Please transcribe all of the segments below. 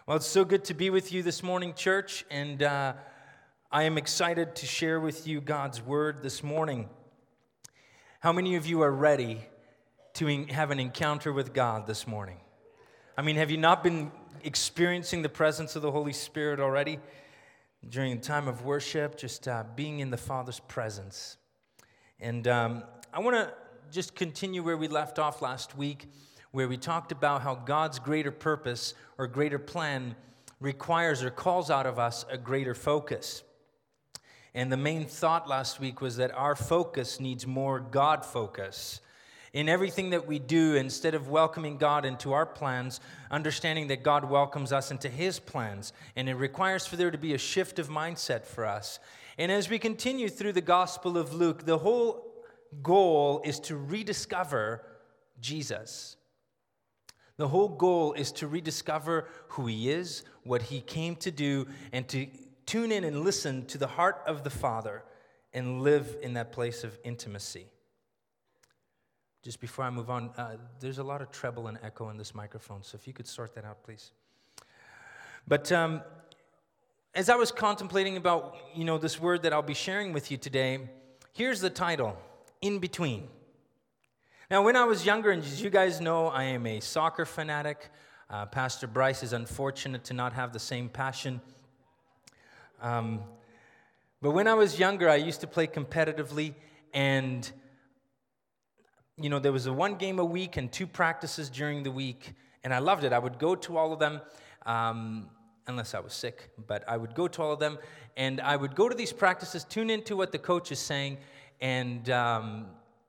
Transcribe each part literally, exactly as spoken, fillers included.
Well, it's so good to be with you this morning, church, and uh, I am excited to share with you God's Word this morning. How many of you are ready to en- have an encounter with God this morning? I mean, have you not been experiencing the presence of the Holy Spirit already during the time of worship, just uh, being in the Father's presence? And um, I want to just continue where we left off last week, where we talked about how God's greater purpose or greater plan requires or calls out of us a greater focus. And the main thought last week was that our focus needs more God focus. In everything that we do, instead of welcoming God into our plans, understanding that God welcomes us into His plans. And it requires for there to be a shift of mindset for us. And as we continue through the Gospel of Luke, the whole goal is to rediscover Jesus. The whole goal is to rediscover who He is, what He came to do, and to tune in and listen to the heart of the Father and live in that place of intimacy. Just before I move on, uh, there's a lot of treble and echo in this microphone, so if you could sort that out, please. But um, as I was contemplating about, you know, this word that I'll be sharing with you today, here's the title, In Between. Now, when I was younger, and as you guys know, I am a soccer fanatic. Uh, Pastor Bryce is unfortunate to not have the same passion. Um, but when I was younger, I used to play competitively, and, you know, there was a one game a week and two practices during the week, and I loved it. I would go to all of them, um, unless I was sick, but I would go to all of them, and I would go to these practices, tune into what the coach is saying, and um,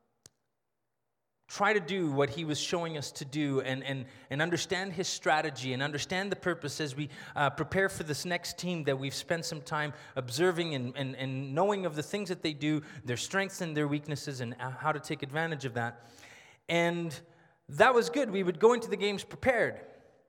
try to do what he was showing us to do and, and, and understand his strategy and understand the purpose as we uh, prepare for this next team that we've spent some time observing and, and, and knowing of the things that they do, their strengths and their weaknesses, and how to take advantage of that. And that was good. We would go into the games prepared.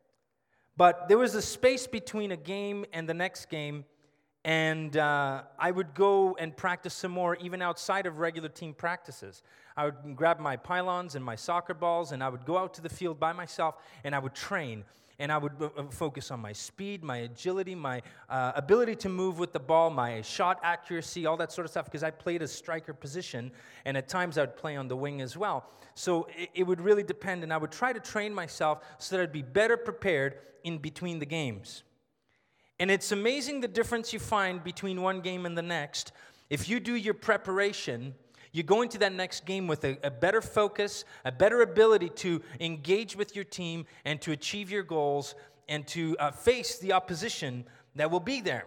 But there was a space between a game and the next game, and uh, I would go and practice some more even outside of regular team practices. I would grab my pylons and my soccer balls, and I would go out to the field by myself, and I would train. And I would uh, focus on my speed, my agility, my uh, ability to move with the ball, my shot accuracy, all that sort of stuff, because I played a striker position, and at times I would play on the wing as well. So it, it would really depend, and I would try to train myself so that I'd be better prepared in between the games. And it's amazing the difference you find between one game and the next. If you do your preparation, you go into that next game with a, a better focus, a better ability to engage with your team and to achieve your goals and to uh, face the opposition that will be there.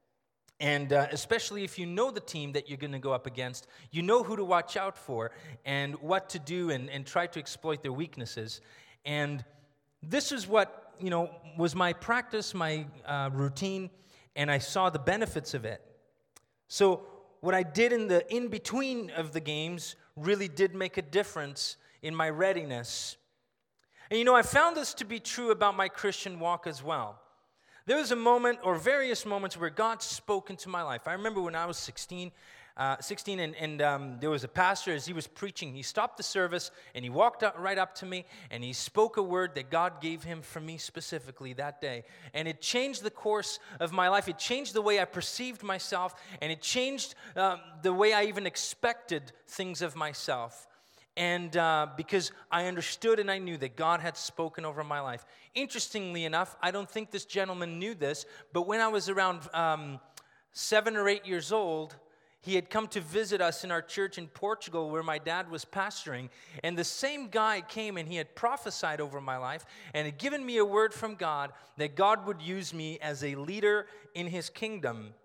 And uh, especially if you know the team that you're going to go up against, you know who to watch out for and what to do and, and try to exploit their weaknesses. And this is what you know, was my practice, my uh, routine, and I saw the benefits of it. So what I did in the in-between of the games really did make a difference in my readiness. And you know, I found this to be true about my Christian walk as well. There was a moment, or various moments, where God spoke into my life. I remember when I was sixteen, uh, sixteen, and, and um, there was a pastor, as he was preaching, he stopped the service, and he walked up, right up to me, and he spoke a word that God gave him for me specifically that day. And it changed the course of my life. It changed the way I perceived myself, and it changed um, the way I even expected things of myself. And uh, because I understood and I knew that God had spoken over my life. Interestingly enough, I don't think this gentleman knew this, but when I was around um, seven or eight years old, he had come to visit us in our church in Portugal where my dad was pastoring. And the same guy came and he had prophesied over my life and had given me a word from God that God would use me as a leader in His kingdom.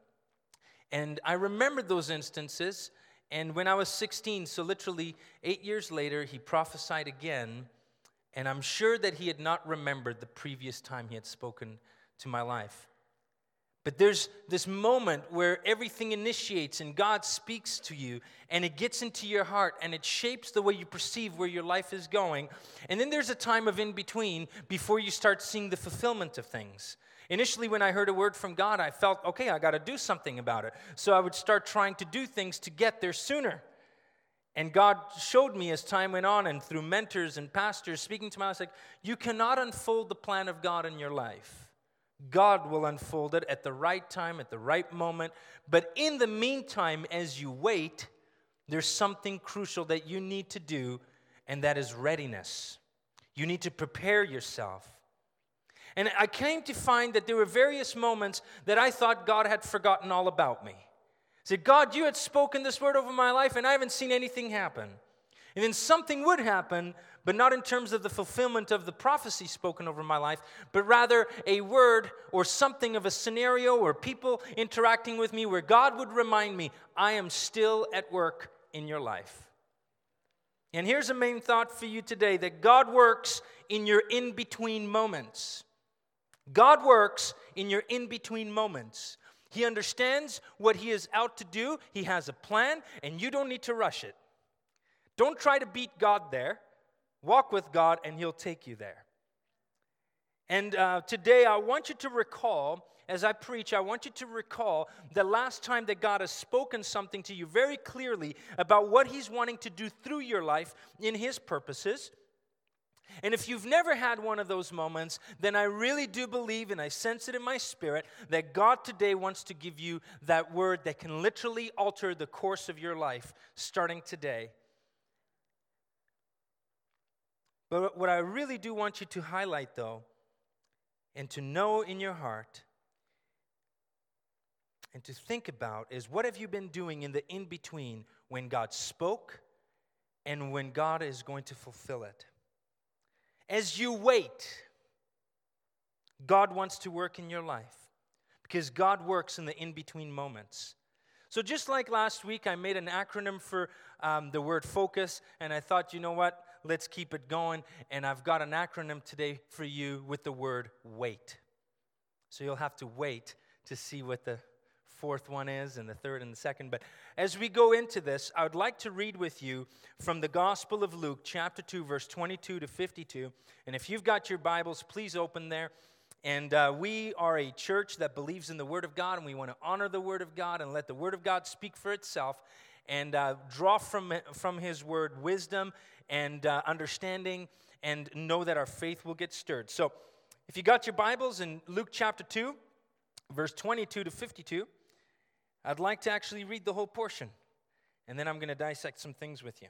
And I remembered those instances. And when I was sixteen, so literally eight years later, he prophesied again. And I'm sure that he had not remembered the previous time he had spoken to my life. But there's this moment where everything initiates and God speaks to you and it gets into your heart and it shapes the way you perceive where your life is going. And then there's a time of in-between before you start seeing the fulfillment of things. Initially, when I heard a word from God, I felt, okay, I got to do something about it. So I would start trying to do things to get there sooner. And God showed me as time went on and through mentors and pastors speaking to me, I was like, you cannot unfold the plan of God in your life God will unfold it at the right time, at the right moment. But in the meantime, as you wait, there's something crucial that you need to do, and that is readiness. You need to prepare yourself. And I came to find that there were various moments that I thought God had forgotten all about me. I said, God, you had spoken this word over my life, and I haven't seen anything happen. And then something would happen, but not in terms of the fulfillment of the prophecy spoken over my life, but rather a word or something of a scenario or people interacting with me where God would remind me, I am still at work in your life. And here's a main thought for you today, that God works in your in-between moments. God works in your in-between moments. He understands what He is out to do. He has a plan, and you don't need to rush it. Don't try to beat God there. Walk with God, and He'll take you there. And uh, today, I want you to recall, as I preach, I want you to recall the last time that God has spoken something to you very clearly about what He's wanting to do through your life in His purposes. And if you've never had one of those moments, then I really do believe, and I sense it in my spirit, that God today wants to give you that word that can literally alter the course of your life starting today. But what I really do want you to highlight, though, and to know in your heart, and to think about, is what have you been doing in the in-between when God spoke and when God is going to fulfill it? As you wait, God wants to work in your life, because God works in the in-between moments. So just like last week, I made an acronym for um, the word focus, and I thought, you know what? Let's keep it going, and I've got an acronym today for you with the word wait. So you'll have to wait to see what the fourth one is, and the third and the second. But as we go into this, I would like to read with you from the Gospel of Luke, chapter two, verse twenty-two to fifty-two. And if you've got your Bibles, please open there. And uh, we are a church that believes in the Word of God, and we want to honor the Word of God and let the Word of God speak for itself, and uh, draw from, from His Word wisdom and uh, understanding, and know that our faith will get stirred. So if you got your Bibles in Luke chapter two, verse twenty-two to fifty-two, I'd like to actually read the whole portion, and then I'm going to dissect some things with you.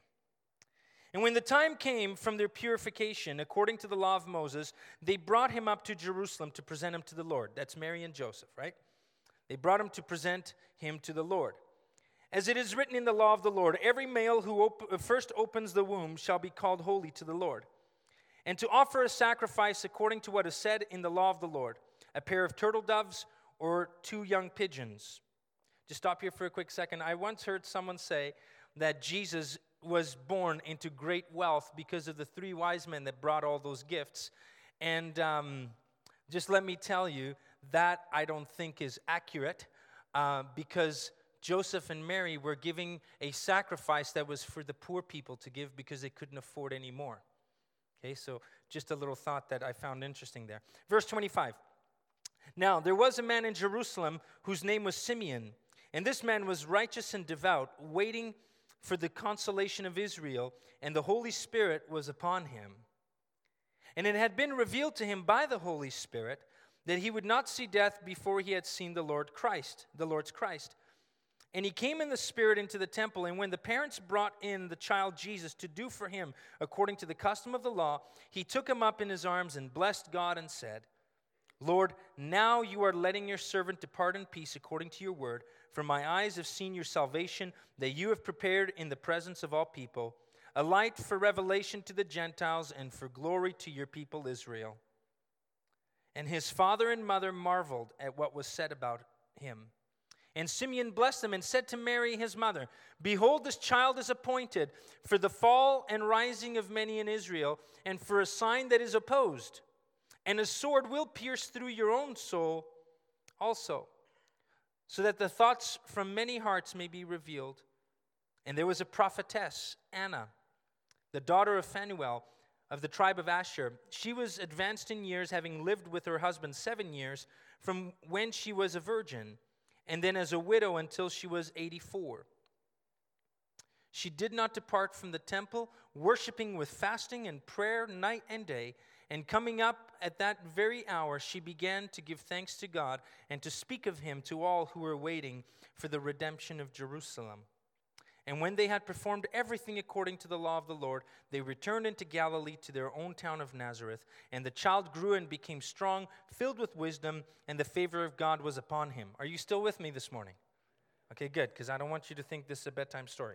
And when the time came from their purification, according to the law of Moses, they brought him up to Jerusalem to present him to the Lord. That's Mary and Joseph, right? They brought him to present him to the Lord. As it is written in the law of the Lord, every male who op- first opens the womb shall be called holy to the Lord. And to offer a sacrifice according to what is said in the law of the Lord, a pair of turtle doves or two young pigeons. Just stop here for a quick second. I once heard someone say that Jesus was born into great wealth because of the three wise men that brought all those gifts. And um, just let me tell you, that I don't think is accurate uh, because Joseph and Mary were giving a sacrifice that was for the poor people to give because they couldn't afford any more. Okay, so just a little thought that I found interesting there. Verse twenty-five. Now, there was a man in Jerusalem whose name was Simeon, and this man was righteous and devout, waiting for the consolation of Israel, and the Holy Spirit was upon him. And it had been revealed to him by the Holy Spirit that he would not see death before he had seen the Lord Christ, the Lord's Christ. And he came in the Spirit into the temple, and when the parents brought in the child Jesus to do for him according to the custom of the law, he took him up in his arms and blessed God and said, Lord, now you are letting your servant depart in peace according to your word, for my eyes have seen your salvation that you have prepared in the presence of all people, a light for revelation to the Gentiles and for glory to your people Israel. And his father and mother marveled at what was said about him. And Simeon blessed them and said to Mary his mother, Behold, this child is appointed for the fall and rising of many in Israel, and for a sign that is opposed. And a sword will pierce through your own soul also, so that the thoughts from many hearts may be revealed. And there was a prophetess, Anna, the daughter of Phanuel, of the tribe of Asher. She was advanced in years, having lived with her husband seven years, from when she was a virgin, and then as a widow until she was eighty-four. She did not depart from the temple, worshiping with fasting and prayer night and day. And coming up at that very hour, she began to give thanks to God and to speak of him to all who were waiting for the redemption of Jerusalem. And when they had performed everything according to the law of the Lord, they returned into Galilee to their own town of Nazareth. And the child grew and became strong, filled with wisdom, and the favor of God was upon him. Are you still with me this morning? Okay, good, because I don't want you to think this is a bedtime story.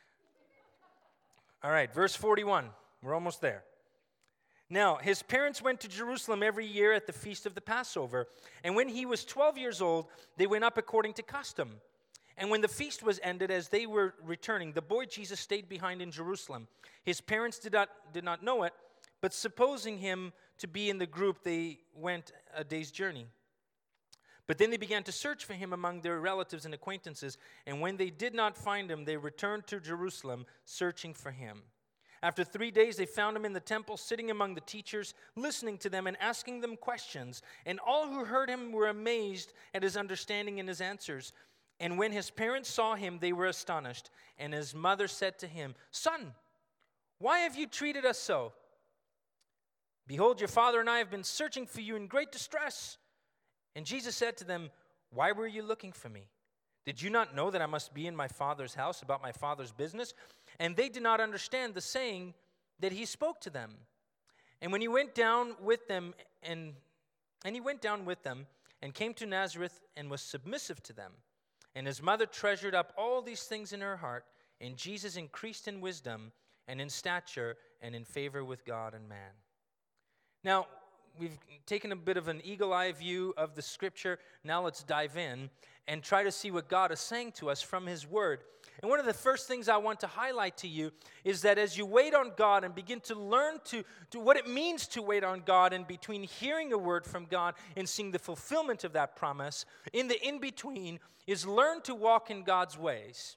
All right, verse forty-one. We're almost there. Now, his parents went to Jerusalem every year at the feast of the Passover. And when he was twelve years old, they went up according to custom. And when the feast was ended, as they were returning, the boy Jesus stayed behind in Jerusalem. His parents did not, did not know it, but supposing him to be in the group, they went a day's journey. But then they began to search for him among their relatives and acquaintances. And when they did not find him, they returned to Jerusalem, searching for him. After three days, they found him in the temple, sitting among the teachers, listening to them and asking them questions. And all who heard him were amazed at his understanding and his answers. And when his parents saw him, they were astonished. And his mother said to him, "Son, why have you treated us so? Behold, your father and I have been searching for you in great distress." And Jesus said to them, "Why were you looking for me? Did you not know that I must be in my Father's house about my Father's business?" And they did not understand the saying that he spoke to them. And when he went down with them, and, and he went down with them, and came to Nazareth, and was submissive to them. And his mother treasured up all these things in her heart, and Jesus increased in wisdom, and in stature, and in favor with God and man. Now, we've taken a bit of an eagle-eye view of the Scripture. Now let's dive in and try to see what God is saying to us from his word. And one of the first things I want to highlight to you is that as you wait on God and begin to learn to, to what it means to wait on God, and between hearing a word from God and seeing the fulfillment of that promise, in the in-between is learn to walk in God's ways.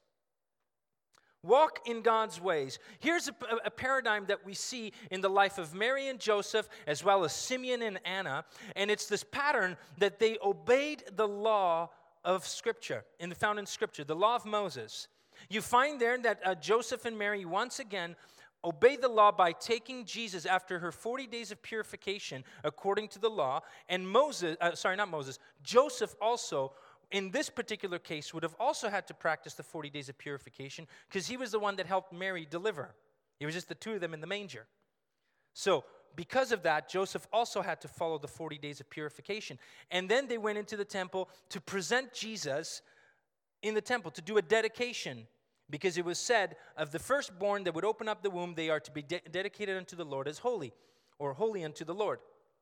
Walk in God's ways. Here's a, a paradigm that we see in the life of Mary and Joseph, as well as Simeon and Anna, and it's this pattern that they obeyed the law of Scripture, in the found in Scripture, the law of Moses. You find there that uh, Joseph and Mary once again obeyed the law by taking Jesus after her forty days of purification according to the law, and Moses, uh, sorry, not Moses, Joseph also, in this particular case, would have also had to practice the forty days of purification because he was the one that helped Mary deliver. It was just the two of them in the manger. So, because of that, Joseph also had to follow the forty days of purification. And then they went into the temple to present Jesus in the temple, to do a dedication, because it was said of the firstborn that would open up the womb, they are to be de- dedicated unto the Lord as holy, or holy unto the Lord.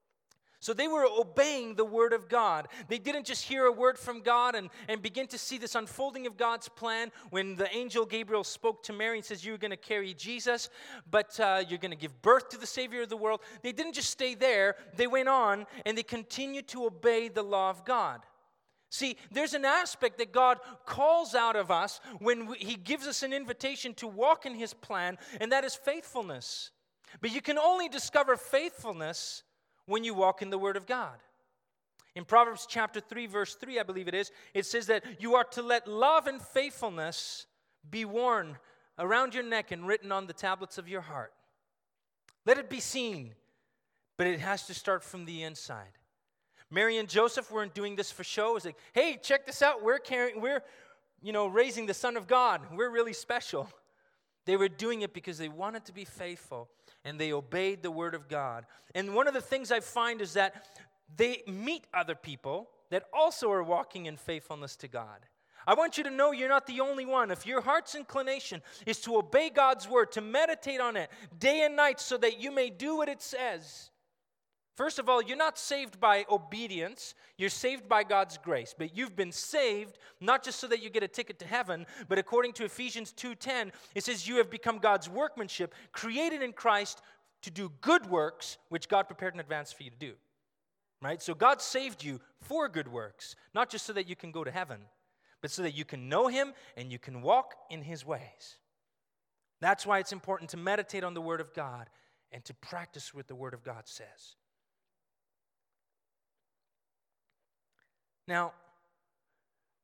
So they were obeying the word of God. They didn't just hear a word from God and, and begin to see this unfolding of God's plan when the angel Gabriel spoke to Mary and says, "You're going to carry Jesus, but uh, you're going to give birth to the Savior of the world." They didn't just stay there. They went on and they continued to obey the law of God. See, there's an aspect that God calls out of us when we, he gives us an invitation to walk in his plan, and that is faithfulness. But you can only discover faithfulness when you walk in the Word of God. In Proverbs chapter three, verse three, I believe it is, it says that you are to let love and faithfulness be worn around your neck and written on the tablets of your heart. Let it be seen, but it has to start from the inside. Mary and Joseph weren't doing this for show. It was like, "Hey, check this out. We're carrying, we're, you know, raising the Son of God. We're really special." They were doing it because they wanted to be faithful, and they obeyed the word of God. And one of the things I find is that they meet other people that also are walking in faithfulness to God. I want you to know you're not the only one. If your heart's inclination is to obey God's word, to meditate on it day and night so that you may do what it says, first of all, you're not saved by obedience. You're saved by God's grace. But you've been saved not just so that you get a ticket to heaven, but according to Ephesians two ten, it says you have become God's workmanship, created in Christ to do good works, which God prepared in advance for you to do. Right? So God saved you for good works, not just so that you can go to heaven, but so that you can know him and you can walk in his ways. That's why it's important to meditate on the word of God and to practice what the word of God says. Now,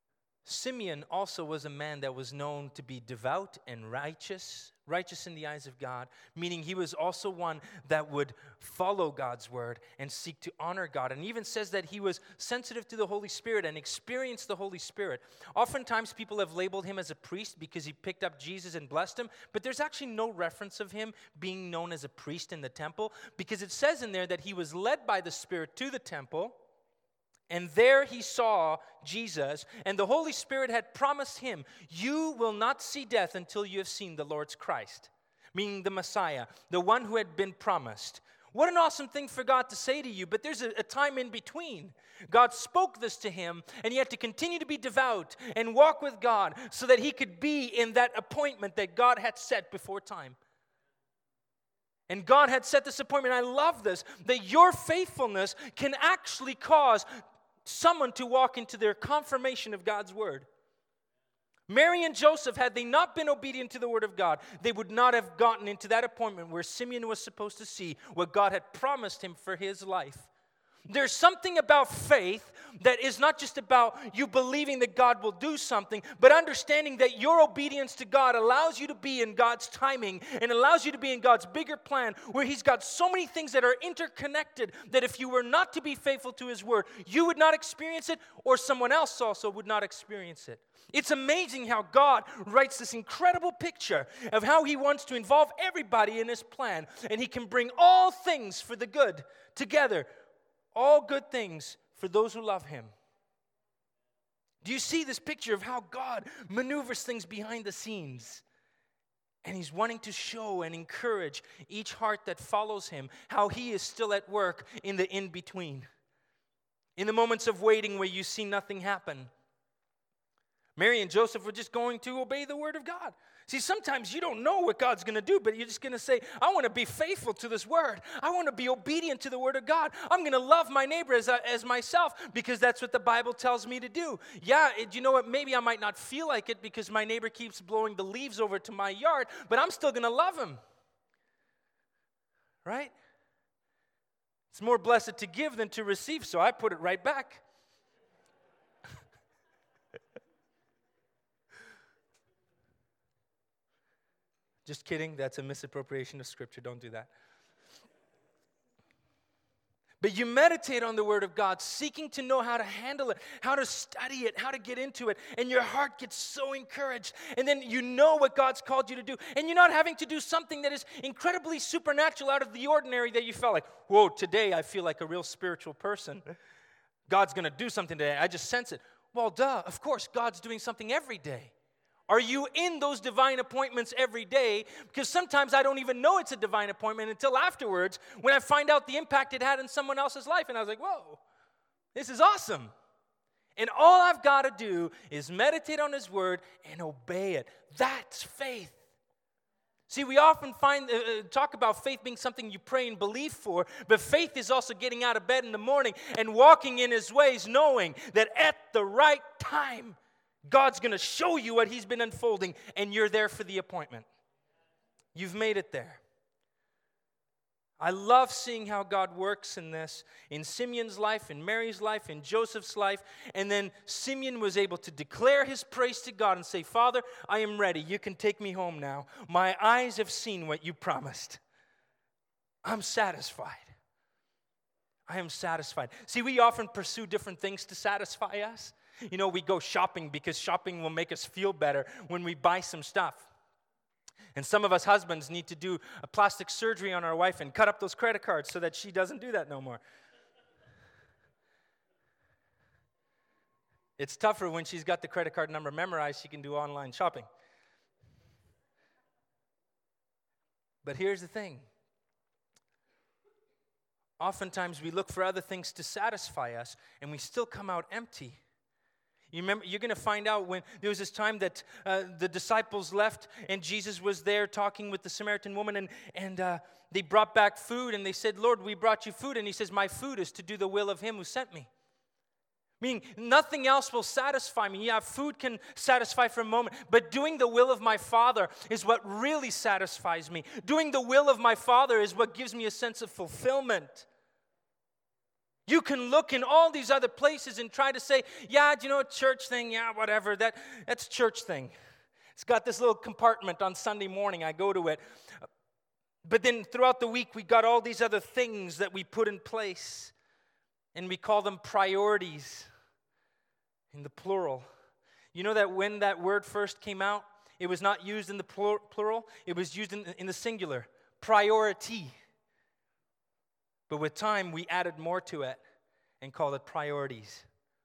Simeon also was a man that was known to be devout and righteous, righteous in the eyes of God, meaning he was also one that would follow God's word and seek to honor God. And even says that he was sensitive to the Holy Spirit and experienced the Holy Spirit. Oftentimes people have labeled him as a priest because he picked up Jesus and blessed him, but there's actually no reference of him being known as a priest in the temple, because it says in there that he was led by the Spirit to the temple. And there he saw Jesus, and the Holy Spirit had promised him, you will not see death until you have seen the Lord's Christ, meaning the Messiah, the one who had been promised. What an awesome thing for God to say to you, but there's a, a time in between. God spoke this to him, and he had to continue to be devout and walk with God so that he could be in that appointment that God had set before time. And God had set this appointment. I love this, that your faithfulness can actually cause someone to walk into their confirmation of God's word. Mary and Joseph, had they not been obedient to the word of God, they would not have gotten into that appointment where Simeon was supposed to see what God had promised him for his life. There's something about faith that is not just about you believing that God will do something, but understanding that your obedience to God allows you to be in God's timing and allows you to be in God's bigger plan, where he's got so many things that are interconnected that if you were not to be faithful to his word, you would not experience it, or someone else also would not experience it. It's amazing how God writes this incredible picture of how he wants to involve everybody in his plan, and he can bring all things for the good together. All good things for those who love him. Do you see this picture of how God maneuvers things behind the scenes? And he's wanting to show and encourage each heart that follows him how he is still at work in the in-between. In the moments of waiting where you see nothing happen. Mary and Joseph were just going to obey the word of God. See, sometimes you don't know what God's going to do, but you're just going to say, I want to be faithful to this word. I want to be obedient to the word of God. I'm going to love my neighbor as, as myself because that's what the Bible tells me to do. Yeah, it, you know what? Maybe I might not feel like it because my neighbor keeps blowing the leaves over to my yard, but I'm still going to love him. Right? It's more blessed to give than to receive, so I put it right back. Just kidding, that's a misappropriation of Scripture. Don't do that. But you meditate on the Word of God, seeking to know how to handle it, how to study it, how to get into it, and your heart gets so encouraged. And then you know what God's called you to do, and you're not having to do something that is incredibly supernatural out of the ordinary that you felt like, whoa, today I feel like a real spiritual person. God's going to do something today. I just sense it. Well, duh, of course, God's doing something every day. Are you in those divine appointments every day? Because sometimes I don't even know it's a divine appointment until afterwards when I find out the impact it had in someone else's life. And I was like, whoa, this is awesome. And all I've got to do is meditate on his word and obey it. That's faith. See, we often find uh, talk about faith being something you pray and believe for, but faith is also getting out of bed in the morning and walking in his ways, knowing that at the right time, God's going to show you what he's been unfolding, and you're there for the appointment. You've made it there. I love seeing how God works in this, in Simeon's life, in Mary's life, in Joseph's life, and then Simeon was able to declare his praise to God and say, Father, I am ready. You can take me home now. My eyes have seen what you promised. I'm satisfied. I am satisfied. See, we often pursue different things to satisfy us. You know, we go shopping because shopping will make us feel better when we buy some stuff. And some of us husbands need to do a plastic surgery on our wife and cut up those credit cards so that she doesn't do that no more. It's tougher when she's got the credit card number memorized, she can do online shopping. But here's the thing. Oftentimes we look for other things to satisfy us, and we still come out empty. You remember, you're going to find out when there was this time that uh, the disciples left and Jesus was there talking with the Samaritan woman, and, and uh, they brought back food and they said, Lord, we brought you food. And he says, my food is to do the will of him who sent me. Meaning nothing else will satisfy me. Yeah, food can satisfy for a moment, but doing the will of my Father is what really satisfies me. Doing the will of my Father is what gives me a sense of fulfillment. You can look in all these other places and try to say, yeah, do you know, a church thing, yeah, whatever, that, that's a church thing. It's got this little compartment on Sunday morning, I go to it. But then throughout the week, we got all these other things that we put in place, and we call them priorities in the plural. You know that when that word first came out, it was not used in the plural, it was used in, in the singular, priority. But with time, we added more to it and called it priorities.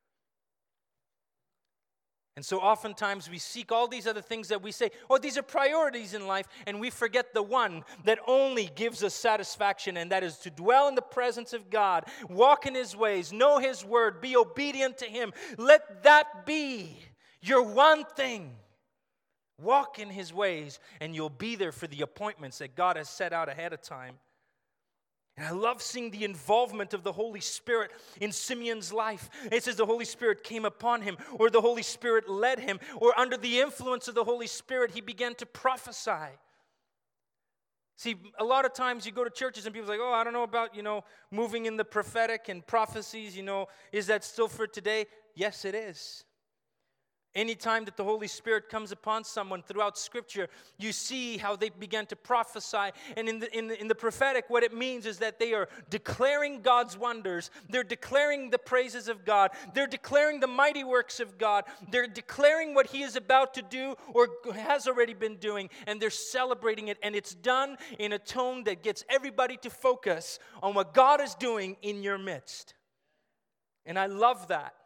And so oftentimes we seek all these other things that we say, oh, these are priorities in life, and we forget the one that only gives us satisfaction, and that is to dwell in the presence of God, walk in His ways, know His word, be obedient to Him. Let that be your one thing. Walk in His ways, and you'll be there for the appointments that God has set out ahead of time. And I love seeing the involvement of the Holy Spirit in Simeon's life. It says the Holy Spirit came upon him, or the Holy Spirit led him, or under the influence of the Holy Spirit, he began to prophesy. See, a lot of times you go to churches and people are like, oh, I don't know about, you know, moving in the prophetic and prophecies, you know, is that still for today? Yes, it is. Anytime that the Holy Spirit comes upon someone throughout Scripture, you see how they began to prophesy. And in the, in the, in the prophetic, what it means is that they are declaring God's wonders. They're declaring the praises of God. They're declaring the mighty works of God. They're declaring what He is about to do or has already been doing. And they're celebrating it. And it's done in a tone that gets everybody to focus on what God is doing in your midst. And I love that.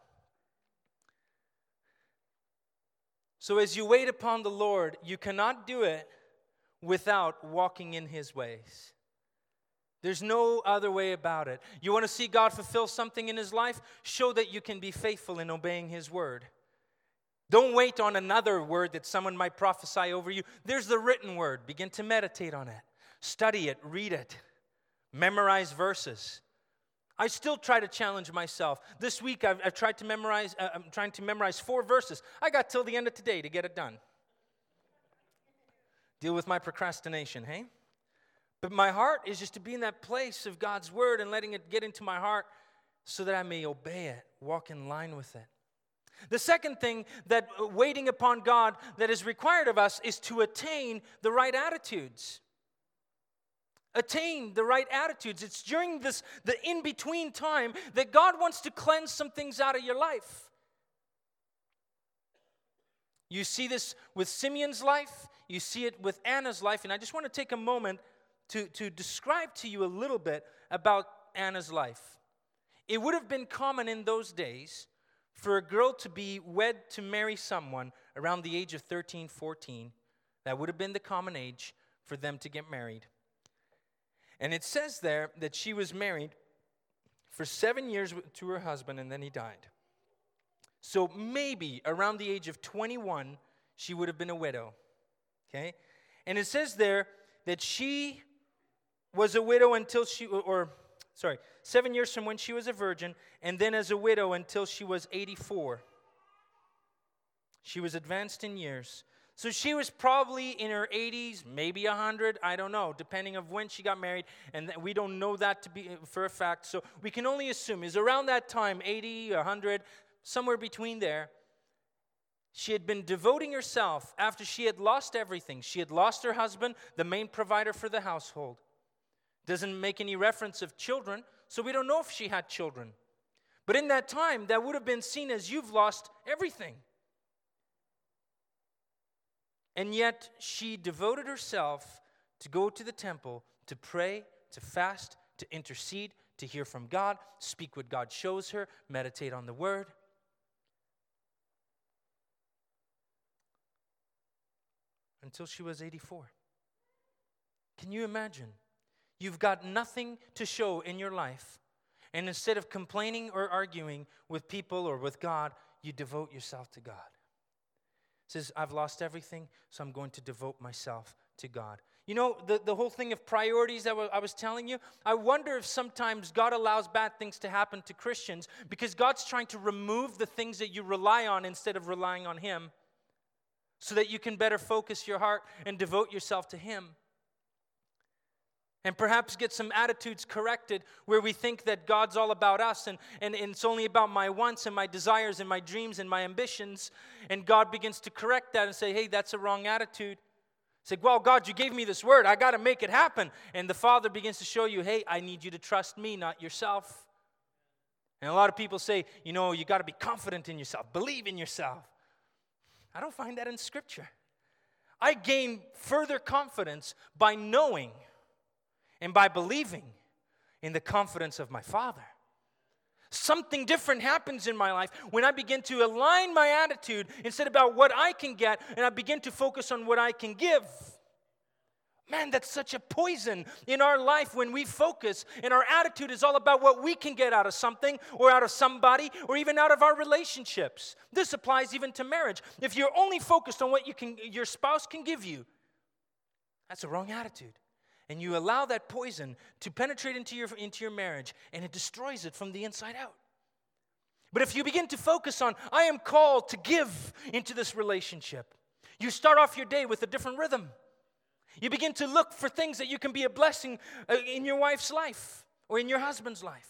So as you wait upon the Lord, you cannot do it without walking in His ways. There's no other way about it. You want to see God fulfill something in His life? Show that you can be faithful in obeying His word. Don't wait on another word that someone might prophesy over you. There's the written word. Begin to meditate on it. Study it. Read it. Memorize verses. I still try to challenge myself. This week, I've, I've tried to memorize, uh, I'm trying to memorize four verses. I got till the end of today to get it done. Deal with my procrastination, hey? But my heart is just to be in that place of God's word and letting it get into my heart so that I may obey it, walk in line with it. The second thing that waiting upon God that is required of us is to attain the right attitudes. Attain the right attitudes. It's during this, the in-between time that God wants to cleanse some things out of your life. You see this with Simeon's life. You see it with Anna's life. And I just want to take a moment to, to describe to you a little bit about Anna's life. It would have been common in those days for a girl to be wed to marry someone around the age of thirteen, fourteen. That would have been the common age for them to get married. And it says there that she was married for seven years to her husband, and then he died. So maybe around the age of twenty-one, she would have been a widow. Okay? And it says there that she was a widow until she, or, sorry, seven years from when she was a virgin, and then as a widow until she was eighty-four. She was advanced in years. So she was probably in her eighties, maybe one hundred, I don't know, depending on when she got married, and we don't know that to be for a fact. So we can only assume is around that time, eighty, one hundred, somewhere between there. She had been devoting herself after she had lost everything. She had lost her husband, the main provider for the household. Doesn't make any reference of children, so we don't know if she had children. But in that time, that would have been seen as you've lost everything. And yet, she devoted herself to go to the temple, to pray, to fast, to intercede, to hear from God, speak what God shows her, meditate on the Word. Until she was eighty-four. Can you imagine? You've got nothing to show in your life, and instead of complaining or arguing with people or with God, you devote yourself to God. Says, I've lost everything, so I'm going to devote myself to God. You know, the, the whole thing of priorities that I was telling you, I wonder if sometimes God allows bad things to happen to Christians because God's trying to remove the things that you rely on instead of relying on Him so that you can better focus your heart and devote yourself to Him. And perhaps get some attitudes corrected where we think that God's all about us and, and, and it's only about my wants and my desires and my dreams and my ambitions. And God begins to correct that and say, hey, that's a wrong attitude. Say, well, God, you gave me this word. I got to make it happen. And the Father begins to show you, hey, I need you to trust me, not yourself. And a lot of people say, you know, you got to be confident in yourself. Believe in yourself. I don't find that in Scripture. I gain further confidence by knowing and by believing in the confidence of my Father. Something different happens in my life when I begin to align my attitude instead about what I can get, and I begin to focus on what I can give. Man, that's such a poison in our life when we focus and our attitude is all about what we can get out of something or out of somebody or even out of our relationships. This applies even to marriage. If you're only focused on what you can, your spouse can give you, that's a wrong attitude. And you allow that poison to penetrate into your, into your marriage, and it destroys it from the inside out. But if you begin to focus on, I am called to give into this relationship, you start off your day with a different rhythm. You begin to look for things that you can be a blessing in your wife's life or in your husband's life.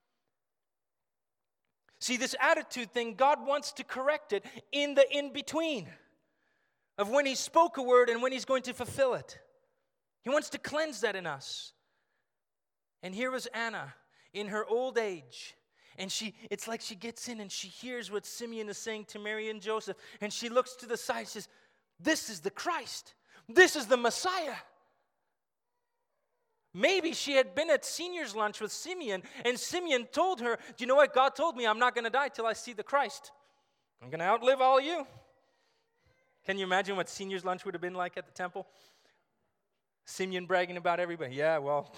See, this attitude thing, God wants to correct it in the in-between of when He spoke a word and when He's going to fulfill it. He wants to cleanse that in us. And here was Anna in her old age. And she, it's like she gets in and she hears what Simeon is saying to Mary and Joseph. And she looks to the side and says, this is the Christ. This is the Messiah. Maybe she had been at senior's lunch with Simeon. And Simeon told her, do you know what? God told me I'm not going to die till I see the Christ. I'm going to outlive all of you. Can you imagine what senior's lunch would have been like at the temple? Simeon bragging about everybody. Yeah, well,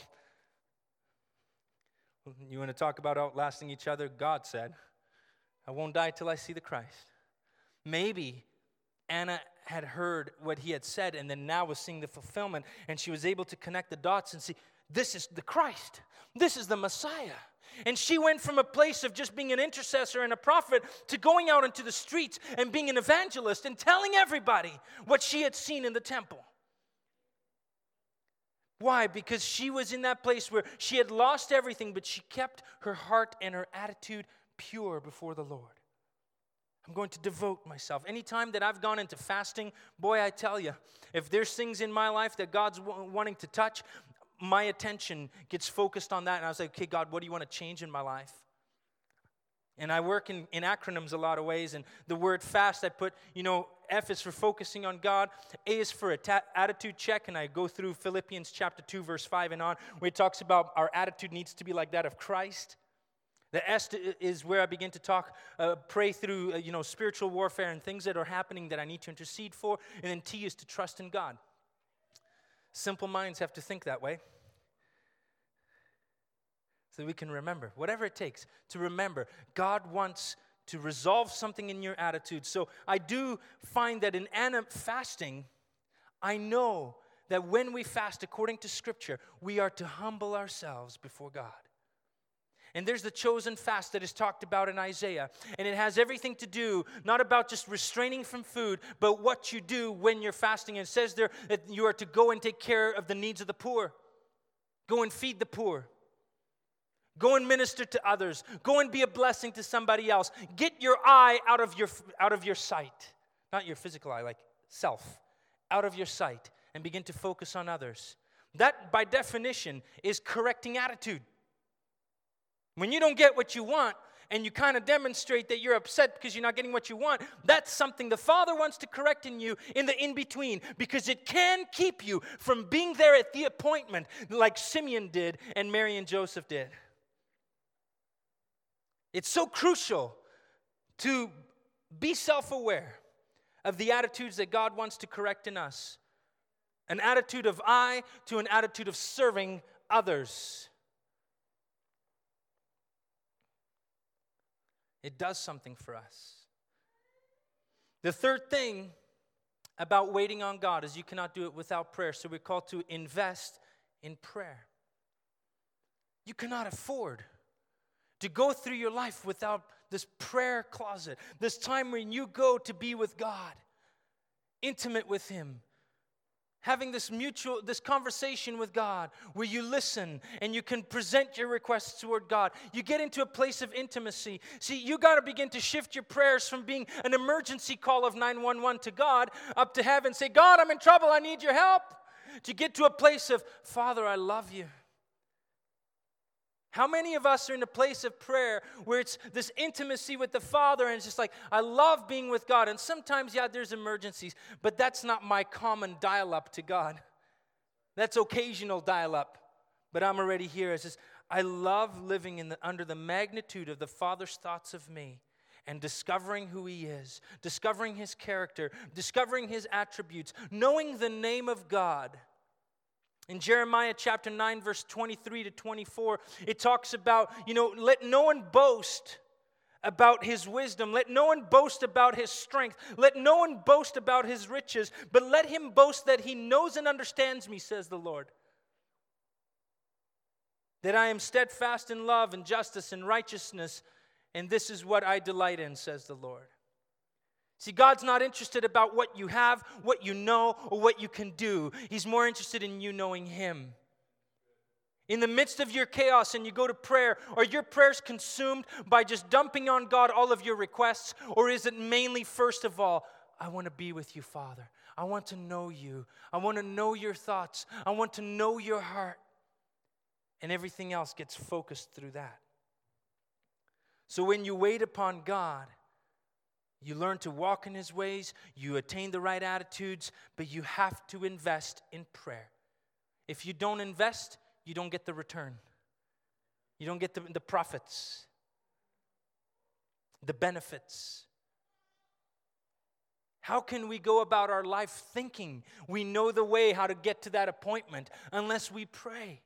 you want to talk about outlasting each other? God said, I won't die till I see the Christ. Maybe Anna had heard what he had said and then now was seeing the fulfillment, and she was able to connect the dots and see, this is the Christ. This is the Messiah. And she went from a place of just being an intercessor and a prophet to going out into the streets and being an evangelist and telling everybody what she had seen in the temple. Why? Because she was in that place where she had lost everything, but she kept her heart and her attitude pure before the Lord. I'm going to devote myself. Anytime that I've gone into fasting, boy, I tell you, if there's things in my life that God's w- wanting to touch, my attention gets focused on that. And I was like, okay, God, what do you want to change in my life? And I work in, in acronyms a lot of ways. And the word fast, I put, you know, F is for focusing on God. A is for a ta- attitude check. And I go through Philippians chapter two, verse five and on, where it talks about our attitude needs to be like that of Christ. The S is where I begin to talk, uh, pray through, uh, you know, spiritual warfare and things that are happening that I need to intercede for. And then T is to trust in God. Simple minds have to think that way. So we can remember, whatever it takes to remember, God wants to resolve something in your attitude. So I do find that in Anna fasting, I know that when we fast according to Scripture, we are to humble ourselves before God. And there's the chosen fast that is talked about in Isaiah. And it has everything to do, not about just restraining from food, but what you do when you're fasting. And it says there that you are to go and take care of the needs of the poor. Go and feed the poor. Go and minister to others. Go and be a blessing to somebody else. Get your eye out of your, out of your sight. Not your physical eye, like self. Out of your sight. And begin to focus on others. That, by definition, is correcting attitude. When you don't get what you want, and you kind of demonstrate that you're upset because you're not getting what you want, that's something the Father wants to correct in you in the in-between, because it can keep you from being there at the appointment like Simeon did and Mary and Joseph did. It's so crucial to be self-aware of the attitudes that God wants to correct in us. An attitude of I to an attitude of serving others. It does something for us. The third thing about waiting on God is you cannot do it without prayer. So we're called to invest in prayer. You cannot afford to go through your life without this prayer closet, this time when you go to be with God, intimate with Him, Having this mutual, this conversation with God where you listen and you can present your requests toward God. You get into a place of intimacy. See, you got to begin to shift your prayers from being an emergency call of nine one one to God up to heaven. Say, God, I'm in trouble. I need your help. To get to a place of, Father, I love you. How many of us are in a place of prayer where it's this intimacy with the Father and it's just like, I love being with God. And sometimes, yeah, there's emergencies, but that's not my common dial-up to God. That's occasional dial-up. But I'm already here. It's just, I love living in the, under the magnitude of the Father's thoughts of me and discovering who He is, discovering His character, discovering His attributes, knowing the name of God. In Jeremiah chapter nine, verse twenty-three to twenty-four, it talks about, you know, let no one boast about his wisdom. Let no one boast about his strength. Let no one boast about his riches. But let him boast that he knows and understands me, says the Lord. That I am steadfast in love and justice and righteousness, and this is what I delight in, says the Lord. See, God's not interested about what you have, what you know, or what you can do. He's more interested in you knowing Him. In the midst of your chaos and you go to prayer, are your prayers consumed by just dumping on God all of your requests? Or is it mainly, first of all, I want to be with you, Father. I want to know you. I want to know your thoughts. I want to know your heart. And everything else gets focused through that. So when you wait upon God, you learn to walk in His ways, you attain the right attitudes, but you have to invest in prayer. If you don't invest, you don't get the return. You don't get the, the profits, the benefits. How can we go about our life thinking we know the way how to get to that appointment unless we pray?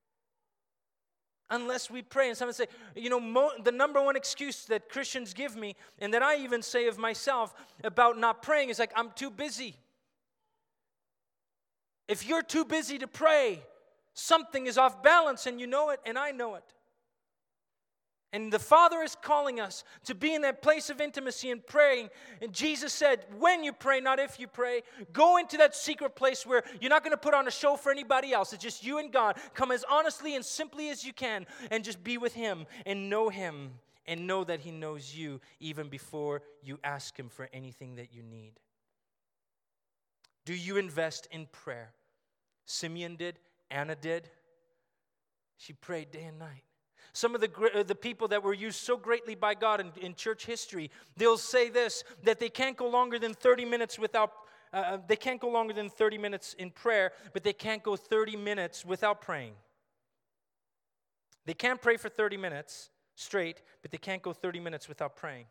Unless we pray. And someone say, you know, mo- the number one excuse that Christians give me, and that I even say of myself about not praying, is like, I'm too busy. If you're too busy to pray, something is off balance, and you know it, and I know it. And the Father is calling us to be in that place of intimacy and praying. And Jesus said, when you pray, not if you pray, go into that secret place where you're not going to put on a show for anybody else. It's just you and God. Come as honestly and simply as you can and just be with Him and know Him and know that He knows you even before you ask Him for anything that you need. Do you invest in prayer? Simeon did. Anna did. She prayed day and night. Some of the, the people that were used so greatly by God in, in church history, they'll say this, that they can't go longer than thirty minutes without, uh, they can't go longer than thirty minutes in prayer, but they can't go thirty minutes without praying. They can't pray for thirty minutes straight, but they can't go thirty minutes without praying.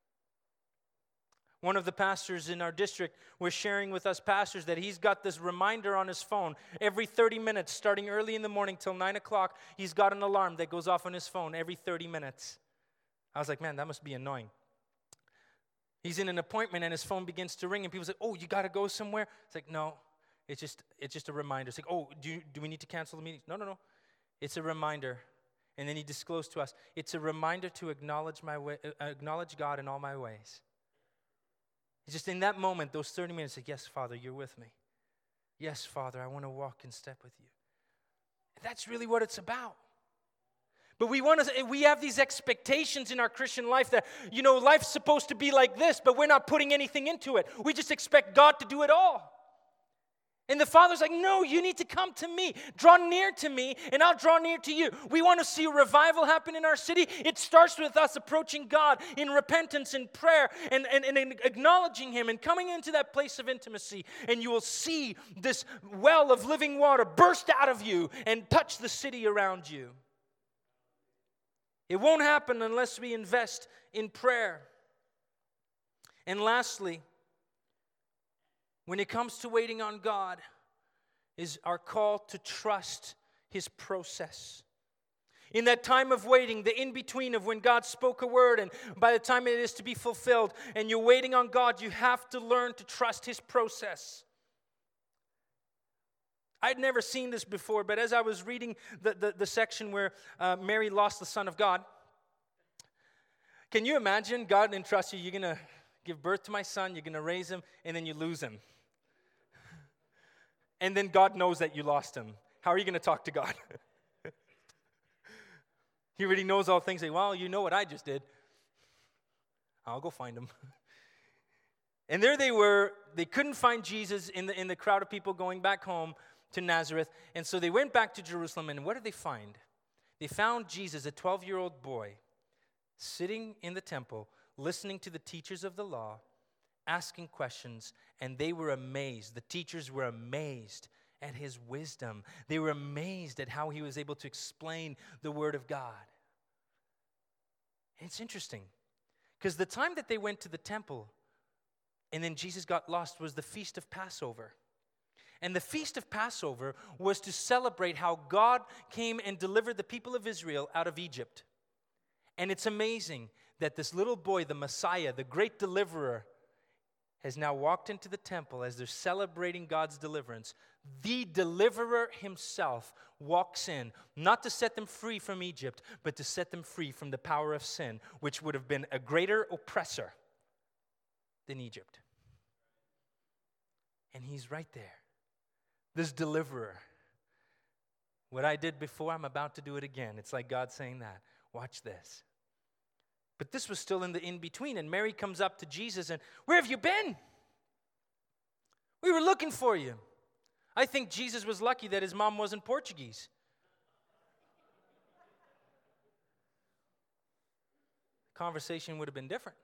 One of the pastors in our district was sharing with us pastors that he's got this reminder on his phone. Every thirty minutes, starting early in the morning till nine o'clock, he's got an alarm that goes off on his phone every thirty minutes. I was like, man, that must be annoying. He's in an appointment and his phone begins to ring and people say, oh, you got to go somewhere? It's like, no, it's just it's just a reminder. It's like, oh, do, you, do we need to cancel the meeting? No, no, no. It's a reminder. And then he disclosed to us, it's a reminder to acknowledge my way, uh, acknowledge God in all my ways. It's just in that moment, those thirty minutes, like, yes, Father, you're with me. Yes, Father, I want to walk in step with you. And that's really what it's about. But we want to, we have these expectations in our Christian life that, you know, life's supposed to be like this, but we're not putting anything into it. We just expect God to do it all. And the Father's like, no, you need to come to me. Draw near to me, and I'll draw near to you. We want to see a revival happen in our city. It starts with us approaching God in repentance and prayer and, and, and acknowledging Him and coming into that place of intimacy. And you will see this well of living water burst out of you and touch the city around you. It won't happen unless we invest in prayer. And lastly, when it comes to waiting on God, is our call to trust His process. In that time of waiting, the in-between of when God spoke a word and by the time it is to be fulfilled, and you're waiting on God, you have to learn to trust His process. I'd never seen this before, but as I was reading the, the, the section where uh, Mary lost the Son of God, can you imagine God entrusts you, you're going to give birth to my son, you're going to raise him, and then you lose him. and then God knows that you lost him. How are you going to talk to God? He already knows all things. Say, well, you know what I just did. I'll go find him. And there they were. They couldn't find Jesus in the, in the crowd of people going back home to Nazareth. And so they went back to Jerusalem. And what did they find? They found Jesus, a twelve-year-old boy, sitting in the temple, listening to the teachers of the law, asking questions. And they were amazed. The teachers were amazed at his wisdom. They were amazed at how he was able to explain the Word of God. And it's interesting, because the time that they went to the temple and then Jesus got lost was the Feast of Passover. And the Feast of Passover was to celebrate how God came and delivered the people of Israel out of Egypt. And it's amazing that this little boy, the Messiah, the great deliverer, has now walked into the temple as they're celebrating God's deliverance. The deliverer himself walks in, not to set them free from Egypt, but to set them free from the power of sin, which would have been a greater oppressor than Egypt. And he's right there, this deliverer. What I did before, I'm about to do it again. It's like God saying that. Watch this. But this was still in the in-between, and Mary comes up to Jesus and, where have you been? We were looking for you. I think Jesus was lucky that his mom wasn't Portuguese. Conversation would have been different.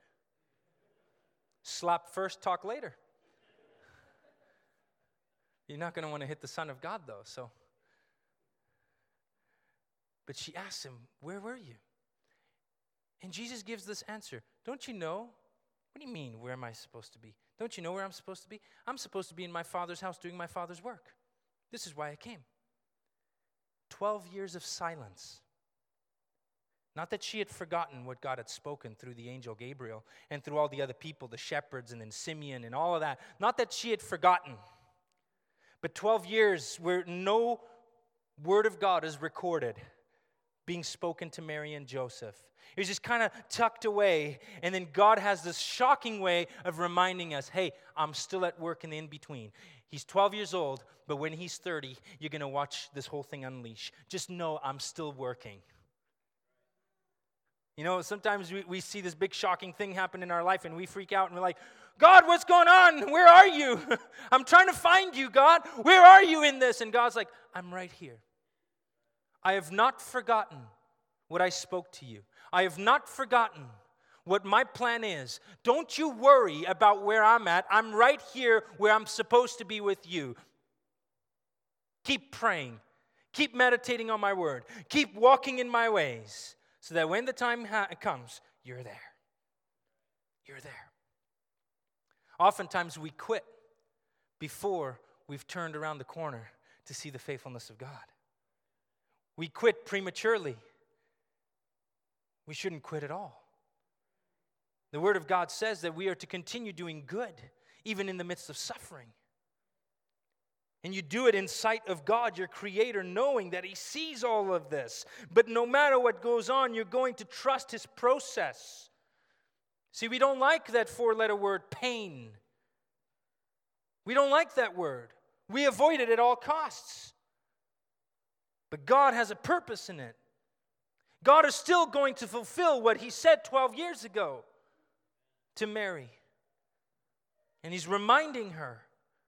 Slap first, talk later. You're not going to want to hit the Son of God, though, so. But she asks him, where were you? And Jesus gives this answer. Don't you know? What do you mean, where am I supposed to be? Don't you know where I'm supposed to be? I'm supposed to be in my Father's house doing my Father's work. This is why I came. Twelve years of silence. Not that she had forgotten what God had spoken through the angel Gabriel and through all the other people, the shepherds and then Simeon and all of that. Not that she had forgotten. But twelve years where no word of God is recorded being spoken to Mary and Joseph. It was just kind of tucked away. And then God has this shocking way of reminding us, hey, I'm still at work in the in-between. He's twelve years old, but when he's thirty, you're going to watch this whole thing unleash. Just know I'm still working. You know, sometimes we, we see this big shocking thing happen in our life and we freak out and we're like, God, what's going on? Where are you? I'm trying to find you, God. Where are you in this? And God's like, I'm right here. I have not forgotten what I spoke to you. I have not forgotten what my plan is. Don't you worry about where I'm at. I'm right here where I'm supposed to be with you. Keep praying. Keep meditating on my word. Keep walking in my ways so that when the time ha- comes, you're there. You're there. Oftentimes we quit before we've turned around the corner to see the faithfulness of God. We quit prematurely. We shouldn't quit at all. The Word of God says that we are to continue doing good, even in the midst of suffering. And you do it in sight of God, your Creator, knowing that He sees all of this. But no matter what goes on, you're going to trust His process. See, we don't like that four-letter word, pain. We don't like that word. We avoid it at all costs. But God has a purpose in it. God is still going to fulfill what He said twelve years ago to Mary. And He's reminding her.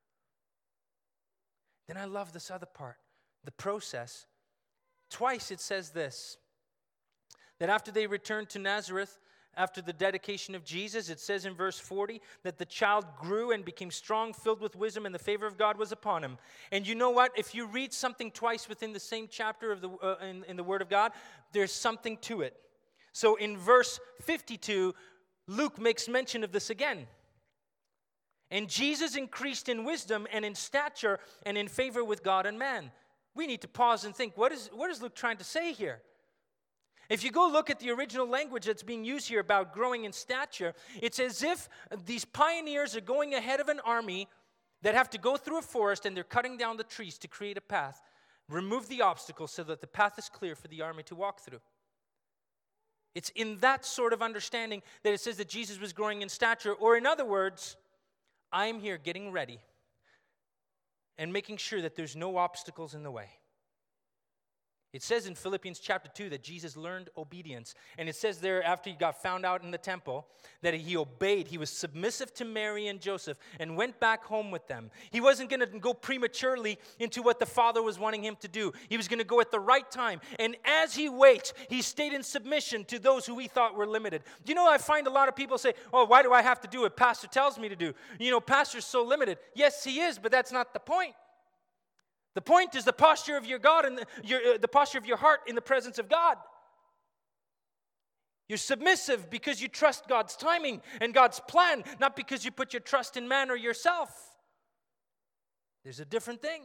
Then I love this other part, the process. Twice it says this, that after they returned to Nazareth, after the dedication of Jesus, it says in verse forty that the child grew and became strong, filled with wisdom, and the favor of God was upon him. And you know what? If you read something twice within the same chapter of the uh, in, in the Word of God, there's something to it. So in verse fifty-two, Luke makes mention of this again. And Jesus increased in wisdom and in stature and in favor with God and man. We need to pause and think, what is, what is Luke trying to say here? If you go look at the original language that's being used here about growing in stature, it's as if these pioneers are going ahead of an army that have to go through a forest and they're cutting down the trees to create a path, remove the obstacles so that the path is clear for the army to walk through. It's in that sort of understanding that it says that Jesus was growing in stature, or in other words, I'm here getting ready. and making sure that there's no obstacles in the way. It says in Philippians chapter two that Jesus learned obedience. And it says there after he got found out in the temple that he obeyed. He was submissive to Mary and Joseph and went back home with them. He wasn't going to go prematurely into what the Father was wanting him to do. He was going to go at the right time. And as he waits, he stayed in submission to those who he thought were limited. You know, I find a lot of people say, oh, why do I have to do what Pastor tells me to do? You know, Pastor's so limited. Yes, he is, but that's not the point. The point is the posture of your God and the, your, uh, the posture of your heart in the presence of God. You're submissive because you trust God's timing and God's plan, not because you put your trust in man or yourself. There's a different thing.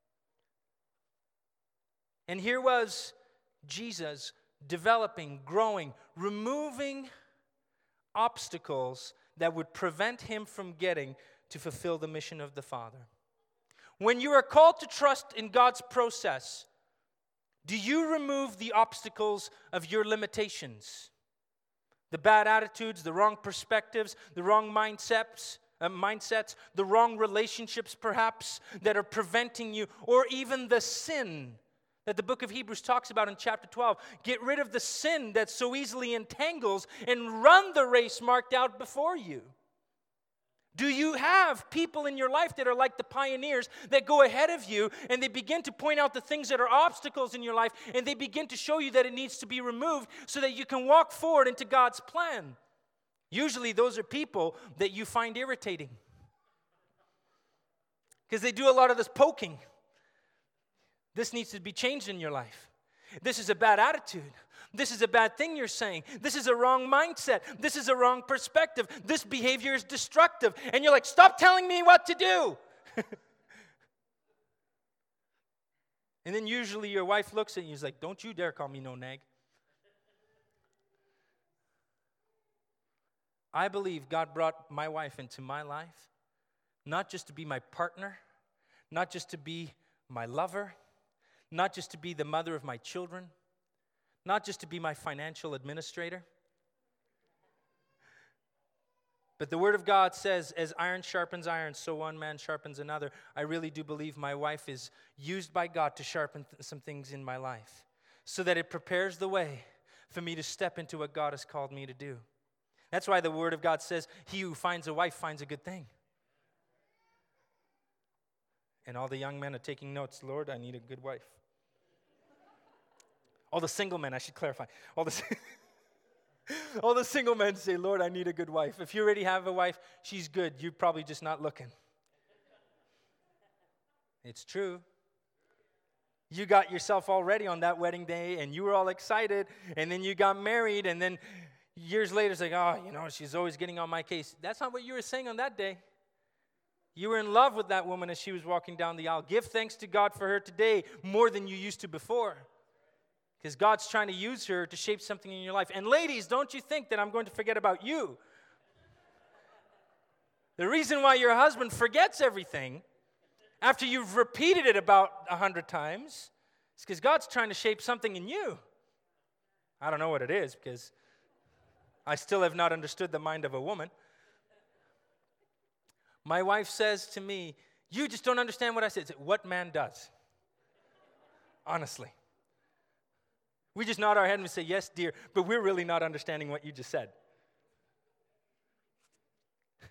And here was Jesus developing, growing, removing obstacles that would prevent him from getting to fulfill the mission of the Father. When you are called to trust in God's process, do you remove the obstacles of your limitations? The bad attitudes, the wrong perspectives, the wrong mindsets, uh, mindsets, the wrong relationships perhaps that are preventing you, or even the sin that the book of Hebrews talks about in chapter twelve. Get rid of the sin that so easily entangles and run the race marked out before you. Do you have people in your life that are like the pioneers that go ahead of you and they begin to point out the things that are obstacles in your life and they begin to show you that it needs to be removed so that you can walk forward into God's plan? Usually those are people that you find irritating because they do a lot of this poking. This needs to be changed in your life. This is a bad attitude. This is a bad thing you're saying. This is a wrong mindset. This is a wrong perspective. This behavior is destructive. And you're like, stop telling me what to do. And then usually your wife looks at you and is like, don't you dare call me no nag. I believe God brought my wife into my life, not just to be my partner, not just to be my lover, not just to be the mother of my children, not just to be my financial administrator. But the Word of God says, as iron sharpens iron, so one man sharpens another. I really do believe my wife is used by God to sharpen th- some things in my life so that it prepares the way for me to step into what God has called me to do. That's why the Word of God says, he who finds a wife finds a good thing. And all the young men are taking notes. Lord, I need a good wife. All the single men, I should clarify. All the, all the single men say, Lord, I need a good wife. If you already have a wife, she's good. You're probably just not looking. It's true. You got yourself all ready on that wedding day, and you were all excited, and then you got married, and then years later, it's like, oh, you know, she's always getting on my case. That's not what you were saying on that day. You were in love with that woman as she was walking down the aisle. Give thanks to God for her today more than you used to before. Because God's trying to use her to shape something in your life. And ladies, don't you think that I'm going to forget about you. The reason why your husband forgets everything after you've repeated it about a hundred times is because God's trying to shape something in you. I don't know what it is because I still have not understood the mind of a woman. My wife says to me, you just don't understand what I said. What man does? Honestly. We just nod our head and we say, yes, dear, but we're really not understanding what you just said. It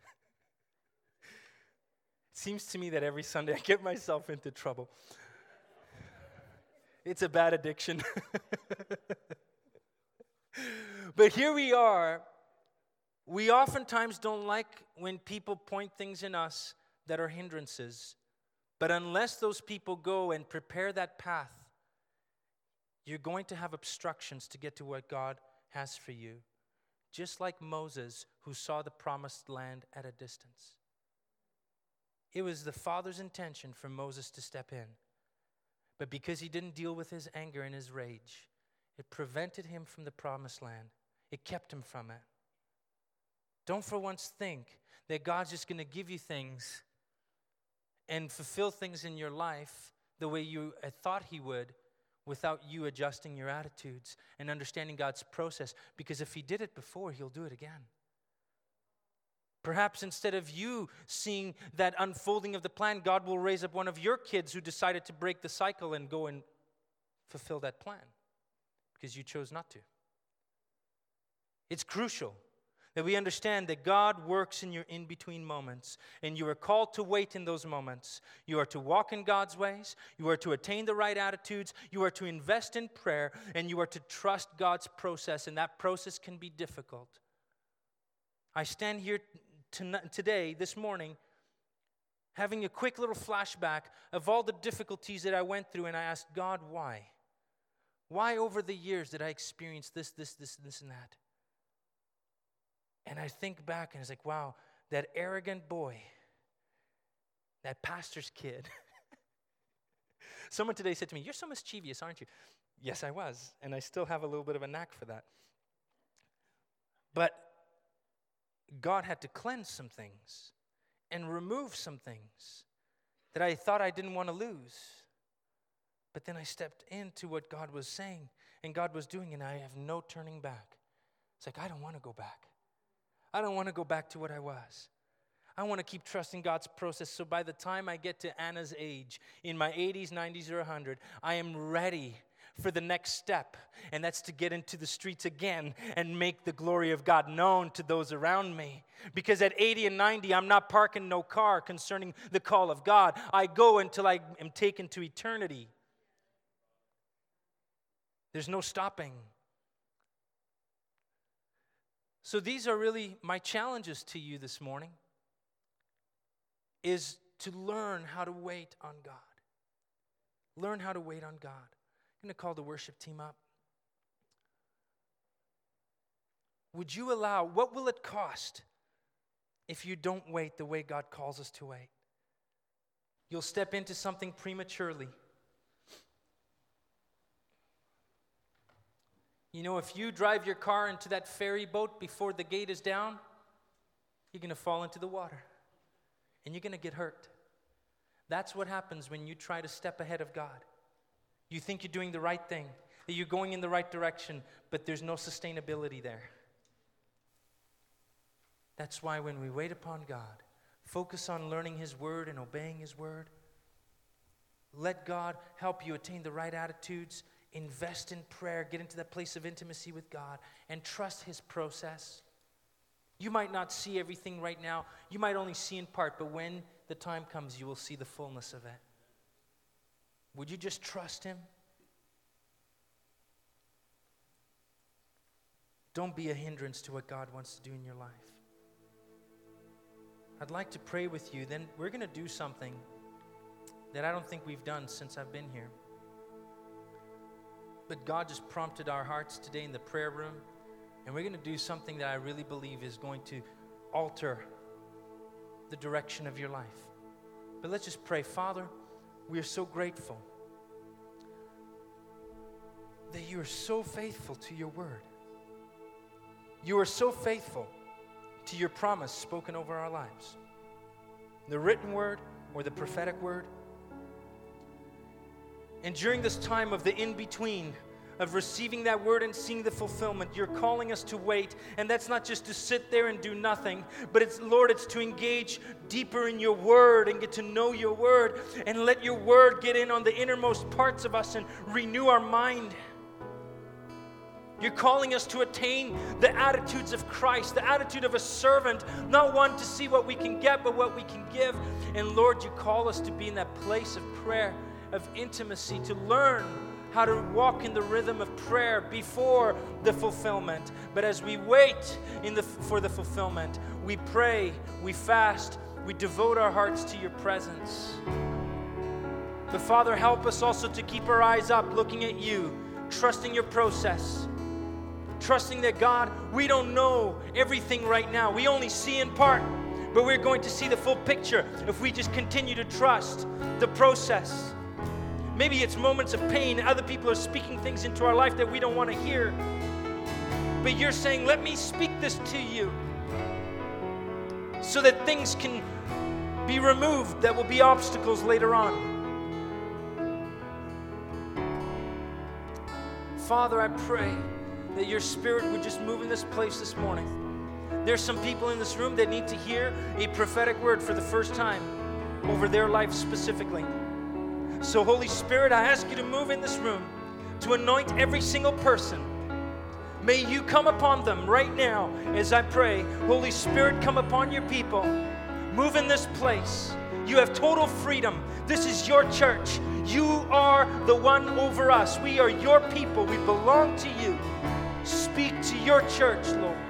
seems to me that every Sunday I get myself into trouble. It's a bad addiction. But here we are. We oftentimes don't like when people point things in us that are hindrances. But unless those people go and prepare that path, you're going to have obstructions to get to what God has for you. Just like Moses, who saw the promised land at a distance. It was the Father's intention for Moses to step in. But because he didn't deal with his anger and his rage, it prevented him from the promised land. It kept him from it. Don't for once think that God's just going to give you things and fulfill things in your life the way you thought he would without you adjusting your attitudes and understanding God's process. Because if he did it before, he'll do it again. Perhaps instead of you seeing that unfolding of the plan, God will raise up one of your kids who decided to break the cycle and go and fulfill that plan because you chose not to. It's crucial that we understand that God works in your in-between moments, and you are called to wait in those moments. You are to walk in God's ways. You are to attain the right attitudes. You are to invest in prayer, and you are to trust God's process, and that process can be difficult. I stand here today, this morning, having a quick little flashback of all the difficulties that I went through, and I asked God, why? Why over the years did I experience this, this, this, this, and that? And I think back and it's like, wow, that arrogant boy, that pastor's kid. Someone today said to me, you're so mischievous, aren't you? Yes, I was. And I still have a little bit of a knack for that. But God had to cleanse some things and remove some things that I thought I didn't want to lose. But then I stepped into what God was saying and God was doing, and I have no turning back. It's like, I don't want to go back. I don't want to go back to what I was. I want to keep trusting God's process, so by the time I get to Anna's age, in my eighties, nineties, or one hundred, I am ready for the next step, and that's to get into the streets again and make the glory of God known to those around me. Because at eighty and ninety, I'm not parking no car concerning the call of God. I go until I am taken to eternity. There's no stopping. So these are really my challenges to you this morning, is to learn how to wait on God. Learn how to wait on God. I'm going to call the worship team up. Would you allow, what will it cost if you don't wait the way God calls us to wait? You'll step into something prematurely. You know, if you drive your car into that ferry boat before the gate is down, you're going to fall into the water. And you're going to get hurt. That's what happens when you try to step ahead of God. You think you're doing the right thing, that you're going in the right direction, but there's no sustainability there. That's why when we wait upon God, focus on learning His Word and obeying His Word. Let God help you attain the right attitudes. Invest in prayer. Get into that place of intimacy with God and trust His process. You might not see everything right now. You might only see in part, but when the time comes, you will see the fullness of it. Would you just trust Him? Don't be a hindrance to what God wants to do in your life. I'd like to pray with you. Then we're going to do something that I don't think we've done since I've been here. But God just prompted our hearts today in the prayer room. And we're going to do something that I really believe is going to alter the direction of your life. But let's just pray. Father, we are so grateful that you are so faithful to your word. You are so faithful to your promise spoken over our lives. The written word or the prophetic word. And during this time of the in-between, of receiving that word and seeing the fulfillment, you're calling us to wait. And that's not just to sit there and do nothing, but it's, Lord, it's to engage deeper in your word and get to know your word and let your word get in on the innermost parts of us and renew our mind. You're calling us to attain the attitudes of Christ, the attitude of a servant, not one to see what we can get, but what we can give. And Lord, you call us to be in that place of prayer, of intimacy, to learn how to walk in the rhythm of prayer before the fulfillment. But as we wait in the, for the fulfillment, we pray, we fast, we devote our hearts to your presence. But Father, help us also to keep our eyes up, looking at you, trusting your process, trusting that God, we don't know everything right now. We only see in part, but we're going to see the full picture if we just continue to trust the process. Maybe it's moments of pain. Other people are speaking things into our life that we don't want to hear. But you're saying, let me speak this to you so that things can be removed that will be obstacles later on. Father, I pray that your Spirit would just move in this place this morning. There's some people in this room that need to hear a prophetic word for the first time over their life specifically. So Holy Spirit, I ask you to move in this room, to anoint every single person. May you come upon them right now as I pray. Holy Spirit, come upon your people. Move in this place. You have total freedom. This is your church. You are the one over us. We are your people. We belong to you. Speak to your church, Lord.